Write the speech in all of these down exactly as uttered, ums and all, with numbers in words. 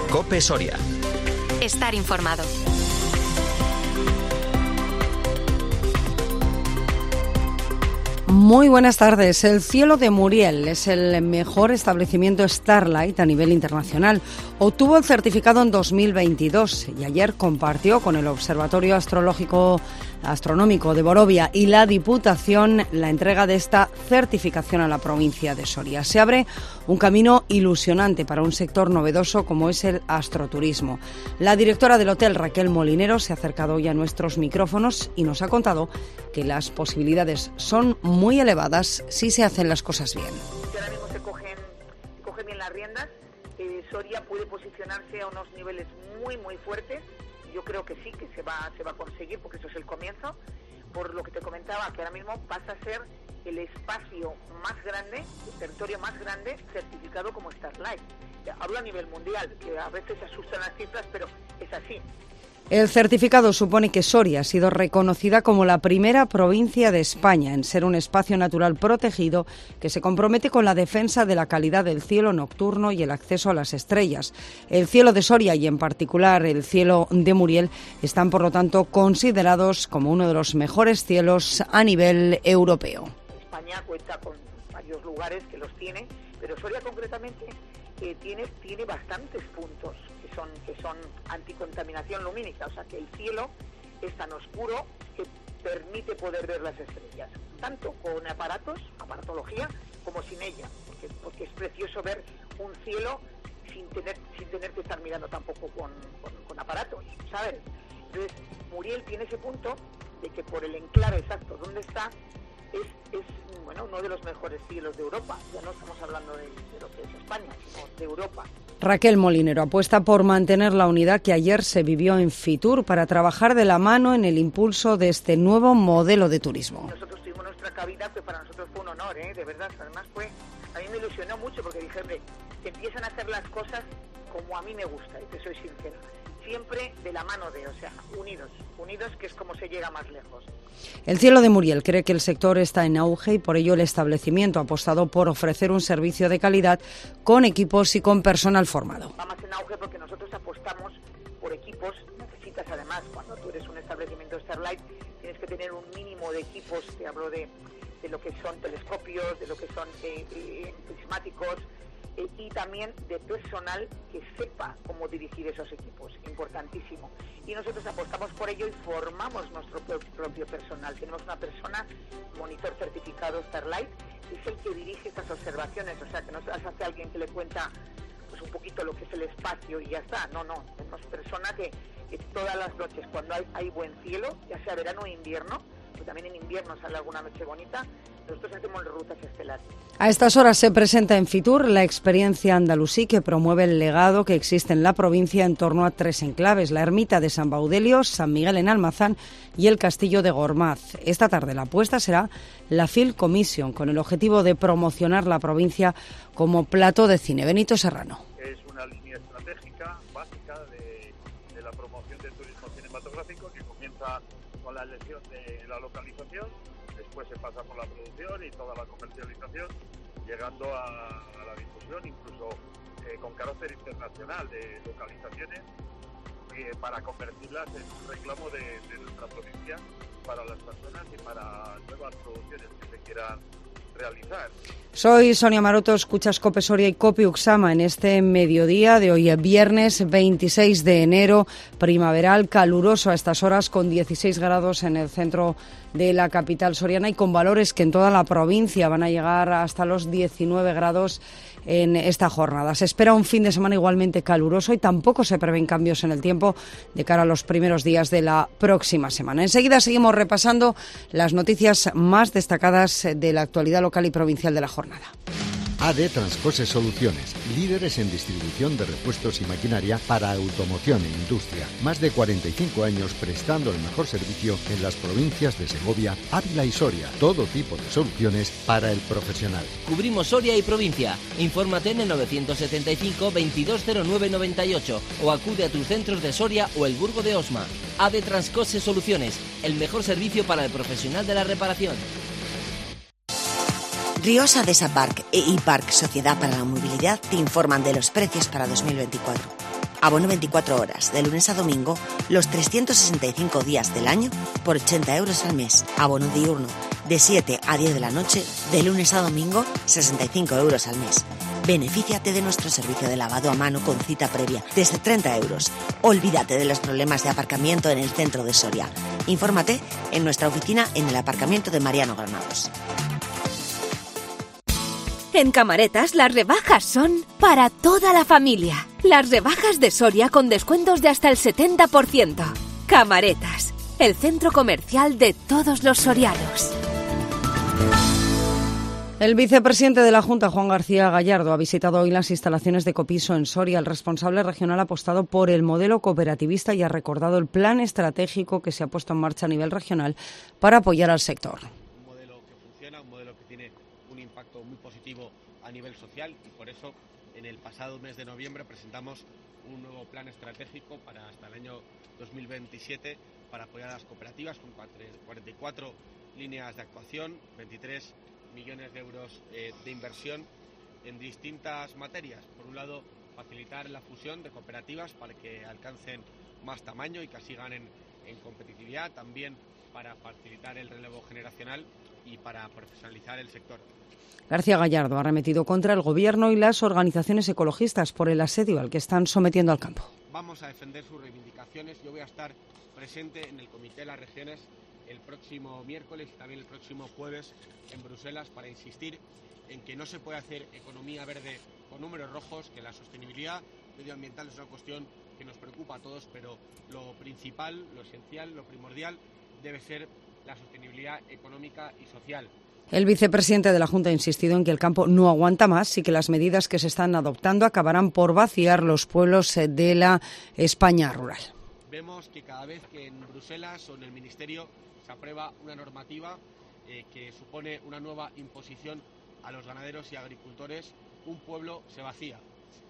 COPE Soria. Estar informado. Muy buenas tardes. El Cielo de Muriel es el mejor establecimiento Starlight a nivel internacional. Obtuvo el certificado en dos mil veintidós y ayer compartió con el Observatorio Astrológico Astronómico de Borovia y la Diputación la entrega de esta certificación a la provincia de Soria. Se abre un camino ilusionante para un sector novedoso como es el astroturismo. La directora del hotel, Raquel Molinero, se ha acercado hoy a nuestros micrófonos y nos ha contado que las posibilidades son muy elevadas si se hacen las cosas bien. Si ahora mismo se cogen, se cogen bien las riendas, eh, Soria puede posicionarse a unos niveles muy muy fuertes. Yo creo que sí, que se va, se va a conseguir, porque eso es el comienzo, por lo que te comentaba, que ahora mismo pasa a ser el espacio más grande, el territorio más grande certificado como Starlight. Hablo a nivel mundial, que a veces asustan las cifras, pero es así. El certificado supone que Soria ha sido reconocida como la primera provincia de España en ser un espacio natural protegido que se compromete con la defensa de la calidad del cielo nocturno y el acceso a las estrellas. El cielo de Soria y en particular el cielo de Muriel están, por lo tanto, considerados como uno de los mejores cielos a nivel europeo. España cuenta con varios lugares que los tiene, pero Soria concretamente eh, tiene, tiene bastantes puntos que son, que son anticontaminación lumínica, o sea que el cielo es tan oscuro que permite poder ver las estrellas, tanto con aparatos, aparatología, como sin ella, porque, porque es precioso ver un cielo sin tener, sin tener que estar mirando tampoco con, con, con aparatos, ¿sabes? Entonces, Muriel tiene ese punto de que por el enclave exacto donde está, es, es bueno, uno de los mejores cielos de Europa. Ya no estamos hablando de, de lo que es España, sino de Europa. Raquel Molinero apuesta por mantener la unidad que ayer se vivió en Fitur para trabajar de la mano en el impulso de este nuevo modelo de turismo. Nosotros tuvimos nuestra cabida, que para nosotros fue un honor, ¿eh? De verdad. Además fue, a mí me ilusionó mucho porque dije, hombre, se empiezan a hacer las cosas como a mí me gusta, y te soy sincera. Siempre de la mano de, o sea, unidos, unidos, que es como se llega más lejos. El Cielo de Muriel cree que el sector está en auge y por ello el establecimiento ha apostado por ofrecer un servicio de calidad con equipos y con personal formado. Va más en auge porque nosotros apostamos por equipos. Necesitas, además, cuando tú eres un establecimiento Starlight, tienes que tener un mínimo de equipos. Te hablo de, de lo que son telescopios, de lo que son eh, eh, prismáticos, y también de personal que sepa cómo dirigir esos equipos, importantísimo. Y nosotros apostamos por ello y formamos nuestro propio personal. Tenemos una persona, monitor certificado Starlight, que es el que dirige estas observaciones, o sea, que no se las hace alguien que le cuenta pues un poquito lo que es el espacio y ya está. No, no, tenemos persona que, que todas las noches, cuando hay, hay buen cielo, ya sea verano o invierno, que también en invierno sale alguna noche bonita, nosotros hacemos rutas estelares. A estas horas se presenta en Fitur la experiencia andalusí que promueve el legado que existe en la provincia en torno a tres enclaves, la ermita de San Baudelio, San Miguel en Almazán y el castillo de Gormaz. Esta tarde la apuesta será la Film Commission, con el objetivo de promocionar la provincia como plato de cine. Benito Serrano. Es una línea estratégica básica de, de la promoción del turismo cinematográfico que comienza con la elección de la localización, después se pasa por la producción y toda la comercialización, llegando a, a la difusión, incluso eh, con carácter internacional de localizaciones, eh, para convertirlas en un reclamo de, de nuestra provincia para las personas y para nuevas producciones que se quieran realizar. Soy Sonia Maroto, escuchas COPE Soria y COPE Uxama en este mediodía de hoy, viernes veintiséis de enero, primaveral, caluroso a estas horas, con dieciséis grados en el centro de la capital soriana y con valores que en toda la provincia van a llegar hasta los diecinueve grados en esta jornada. Se espera un fin de semana igualmente caluroso y tampoco se prevén cambios en el tiempo de cara a los primeros días de la próxima semana. Enseguida seguimos repasando las noticias más destacadas de la actualidad local y provincial de la jornada. A D Transcose Soluciones, líderes en distribución de repuestos y maquinaria para automoción e industria. Más de cuarenta y cinco años prestando el mejor servicio en las provincias de Segovia, Ávila y Soria. Todo tipo de soluciones para el profesional. Cubrimos Soria y provincia. Infórmate en el novecientos setenta y cinco veintidós cero nueve noventa y ocho o acude a tus centros de Soria o el Burgo de Osma. A D Transcose Soluciones, el mejor servicio para el profesional de la reparación. Riosa Desa Park e iPark, Sociedad para la Movilidad, te informan de los precios para dos mil veinticuatro. Abono veinticuatro horas, de lunes a domingo, los trescientos sesenta y cinco días del año, por ochenta euros al mes. Abono diurno, de siete a diez de la noche, de lunes a domingo, sesenta y cinco euros al mes. Benefíciate de nuestro servicio de lavado a mano con cita previa, desde treinta euros. Olvídate de los problemas de aparcamiento en el centro de Soria. Infórmate en nuestra oficina en el aparcamiento de Mariano Granados. En Camaretas las rebajas son para toda la familia. Las rebajas de Soria con descuentos de hasta el setenta por ciento. Camaretas, el centro comercial de todos los sorianos. El vicepresidente de la Junta, Juan García Gallardo, ha visitado hoy las instalaciones de Copiso en Soria. El responsable regional ha apostado por el modelo cooperativista y ha recordado el plan estratégico que se ha puesto en marcha a nivel regional para apoyar al sector. Un modelo que funciona, un modelo que tiene un impacto muy positivo a nivel social y por eso en el pasado mes de noviembre presentamos un nuevo plan estratégico para hasta el año dos mil veintisiete para apoyar a las cooperativas con cuarenta y cuatro líneas de actuación, veintitrés millones de euros eh, de inversión en distintas materias. Por un lado, facilitar la fusión de cooperativas para que alcancen más tamaño y que así ganen en competitividad, también para facilitar el relevo generacional y para profesionalizar el sector. García Gallardo ha arremetido contra el Gobierno y las organizaciones ecologistas por el asedio al que están sometiendo al campo. Vamos a defender sus reivindicaciones. Yo voy a estar presente en el Comité de las Regiones el próximo miércoles y también el próximo jueves en Bruselas para insistir en que no se puede hacer economía verde con números rojos, que la sostenibilidad medioambiental es una cuestión que nos preocupa a todos, pero lo principal, lo esencial, lo primordial debe ser la sostenibilidad económica y social. El vicepresidente de la Junta ha insistido en que el campo no aguanta más y que las medidas que se están adoptando acabarán por vaciar los pueblos de la España rural. Vemos que cada vez que en Bruselas o en el Ministerio se aprueba una normativa eh, que supone una nueva imposición a los ganaderos y agricultores, un pueblo se vacía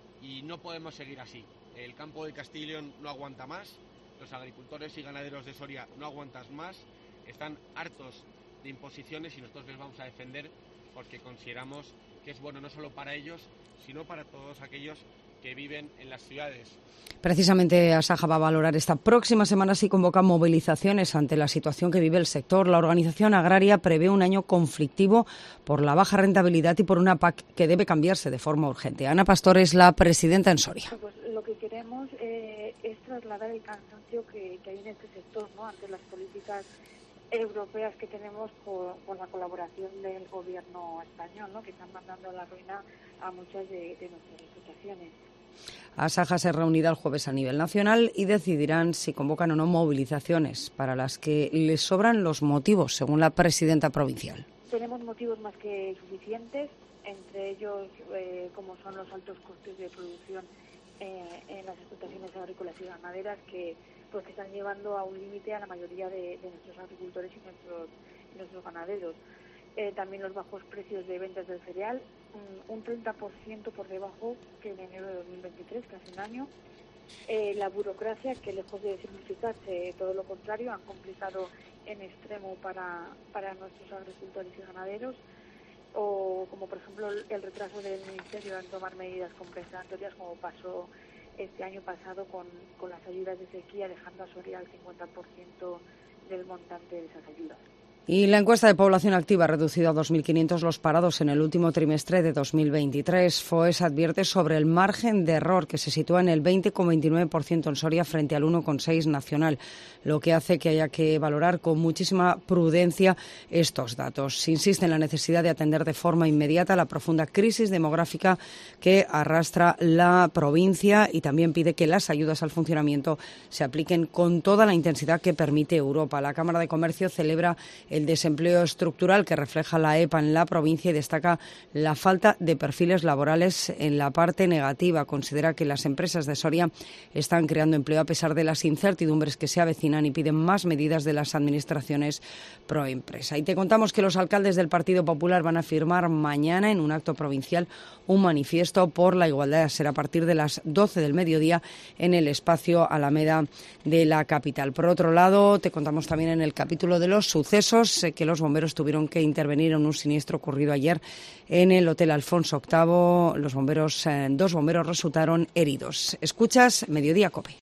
y no podemos seguir así. El campo de Castilla y León no aguanta más, los agricultores y ganaderos de Soria no aguantan más, están hartos de imposiciones y nosotros les vamos a defender porque consideramos que es bueno no solo para ellos, sino para todos aquellos que viven en las ciudades. Precisamente Asaja va a valorar esta próxima semana si convoca movilizaciones ante la situación que vive el sector. La organización agraria prevé un año conflictivo por la baja rentabilidad y por una P A C que debe cambiarse de forma urgente. Ana Pastor es la presidenta en Soria. Pues lo que queremos eh, es trasladar el cansancio que, que hay en este sector, ¿no?, ante las políticas europeas que tenemos por, por la colaboración del gobierno español, ¿no?, que están mandando a la ruina a muchas de, de nuestras explotaciones. Asaja se reunirá el jueves a nivel nacional y decidirán si convocan o no movilizaciones para las que les sobran los motivos, según la presidenta provincial. Tenemos motivos más que suficientes, entre ellos eh, como son los altos costes de producción eh, en las explotaciones agrícolas y ganaderas que pues que están llevando a un límite a la mayoría de, de nuestros agricultores y nuestros, nuestros ganaderos. Eh, también los bajos precios de ventas del cereal, un, un treinta por ciento por debajo que en enero de dos mil veintitrés, casi un año. Eh, la burocracia, que lejos de simplificarse, todo lo contrario, han complicado en extremo para, para nuestros agricultores y ganaderos. O como por ejemplo el retraso del Ministerio en tomar medidas compensatorias, como pasó este año pasado con, con las ayudas de sequía, dejando a Soria el cincuenta por ciento del montante de esas ayudas. Y la encuesta de población activa ha reducido a dos mil quinientos los parados en el último trimestre de dos mil veintitrés. FOES advierte sobre el margen de error que se sitúa en el veinte coma veintinueve por ciento en Soria frente al uno coma seis por ciento nacional, lo que hace que haya que valorar con muchísima prudencia estos datos. Se insiste en la necesidad de atender de forma inmediata la profunda crisis demográfica que arrastra la provincia y también pide que las ayudas al funcionamiento se apliquen con toda la intensidad que permite Europa. La Cámara de Comercio celebra el desempleo estructural que refleja la E P A en la provincia y destaca la falta de perfiles laborales en la parte negativa. Considera que las empresas de Soria están creando empleo a pesar de las incertidumbres que se avecinan y piden más medidas de las administraciones pro empresa. Y te contamos que los alcaldes del Partido Popular van a firmar mañana en un acto provincial un manifiesto por la igualdad. Será a partir de las doce del mediodía en el espacio Alameda de la capital. Por otro lado, te contamos también en el capítulo de los sucesos minutos que los bomberos tuvieron que intervenir en un siniestro ocurrido ayer en el Hotel Alfonso octavo. Los bomberos, dos bomberos resultaron heridos. Escuchas Mediodía COPE.